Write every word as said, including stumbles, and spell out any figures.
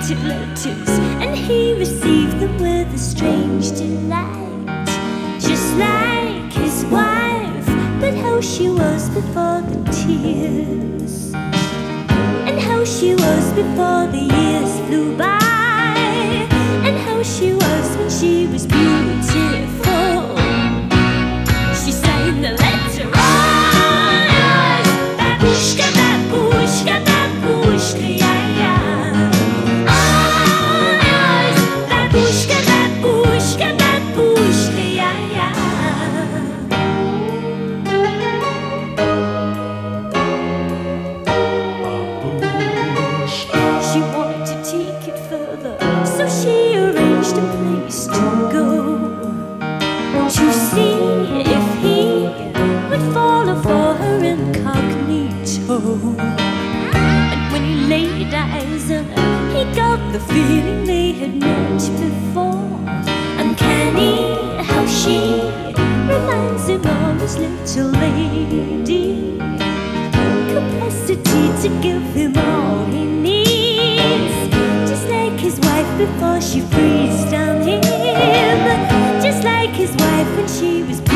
writing letters, and he received them with a strange delight. Just like his wife, but how she was before the tears, and how she was before the years flew by, and how she was when she was beautiful. She signed the letter, oh yes, babushka, babushka, babushka, yeah, yeah. Oh yes, babushka, babushka, babushka, yeah, yeah. She wanted to take it further, so she arranged a place to go, to see if he would follow for her incognito. And when he laid eyes on her, he got the feeling they had met before. Uncanny how she reminds him of his little lady, capacity to give him all he needs, just like his wife before she freezed on him, just like his wife when she was